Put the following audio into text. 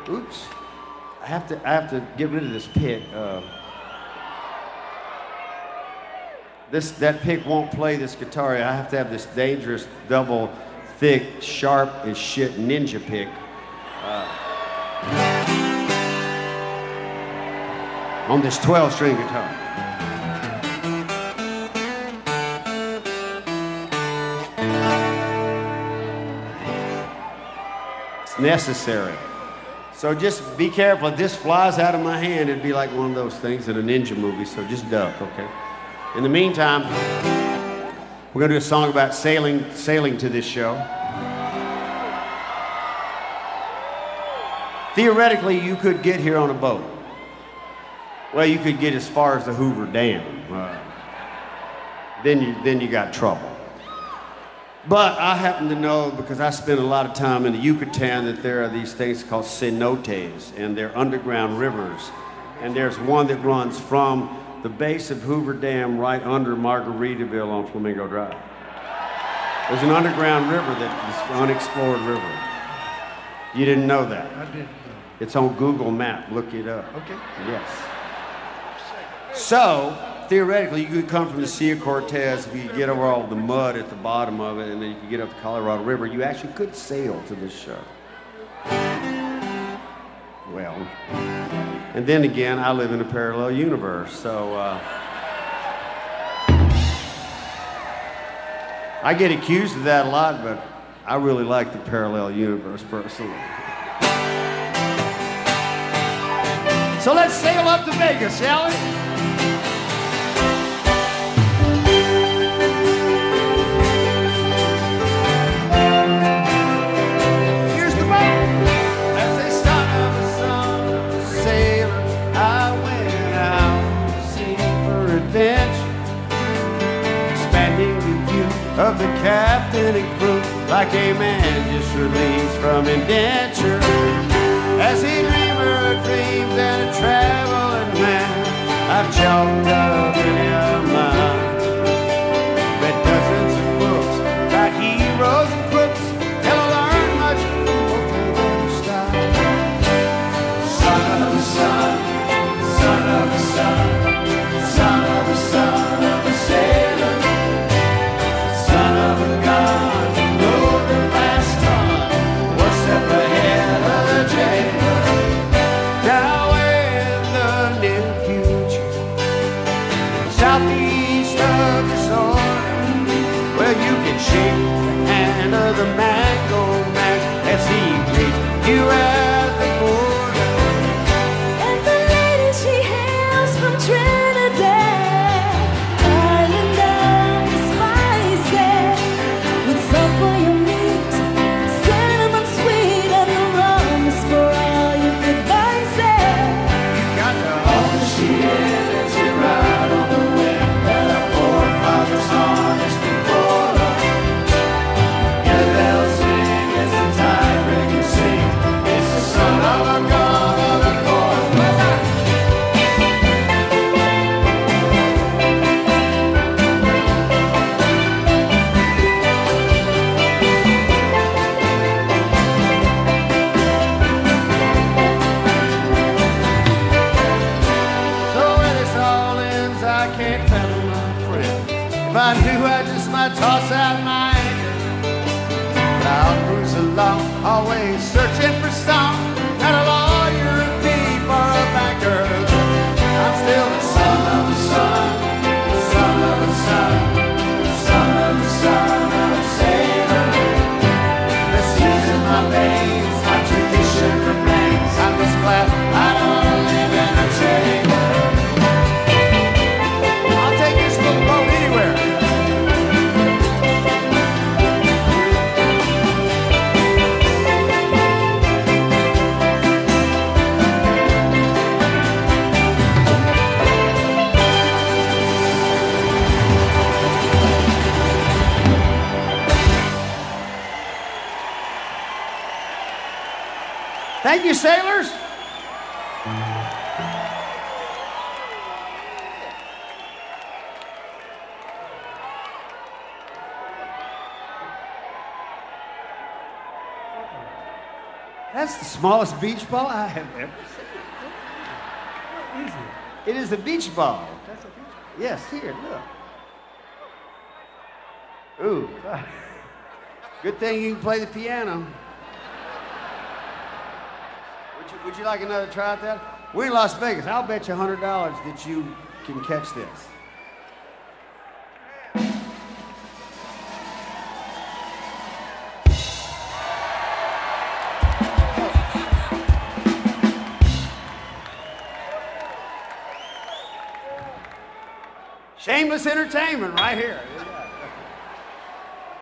Oops. I have to get rid of this pick. That pick won't play this guitar. I have to have this dangerous, double, thick, sharp as shit ninja pick. On this 12-string guitar. It's necessary. So just be careful. If this flies out of my hand, it'd be like one of those things in a ninja movie, so just duck, okay? In the meantime, we're gonna do a song about sailing to this show. Theoretically, you could get here on a boat. Well, you could get as far as the Hoover Dam. Then you got trouble. But I happen to know, because I spent a lot of time in the Yucatan, that there are these things called cenotes, and they're underground rivers. And there's one that runs from the base of Hoover Dam right under Margaritaville on Flamingo Drive. There's an underground river that is an unexplored river. You didn't know that? I didn't know. It's on Google Map. Look it up. Okay. Yes. So, theoretically, you could come from the Sea of Cortez if you get over all the mud at the bottom of it, and then you could get up the Colorado River. You actually could sail to this show. Well, and then again, I live in a parallel universe, so I get accused of that a lot, but I really like the parallel universe personally. So let's sail up to Vegas, shall we? Of the captain and crew, like a man just released from indenture. As a dreamer of dreams and a traveling man, I've chalked up many of mine. Read dozens of books about heroes and crooks, and I learned much from their style. Son of a son, son of a son, son of a son of a sailor. Shake the hand of the mango man as he greets you at the border. And the lady she hails from Trinidad, island of the spices, with salt for your meat, cinnamon sweet, and the rum is for all your good vices. You got to all the she is, you ride on the wind that our forefathers harnessed before. I knew I just might toss out my anchor, but I'll cruise along, always searching for some kind of lawyer, a thief, or a banker. I'm still the son of a son, son of a son, son of a son of a sailor. The seas in my veins, my tradition remains. I'm just glad I don't live in a chamber. I'll take this little boat anywhere. Thank you, sailors. That's the smallest beach ball I have ever seen. Easy. It is the beach ball. That's a beach ball. Yes, here, look. Ooh. Good thing you can play the piano. Would you like another try at that? We're in Las Vegas. I'll bet you $100 that you can catch this. Shameless entertainment right here.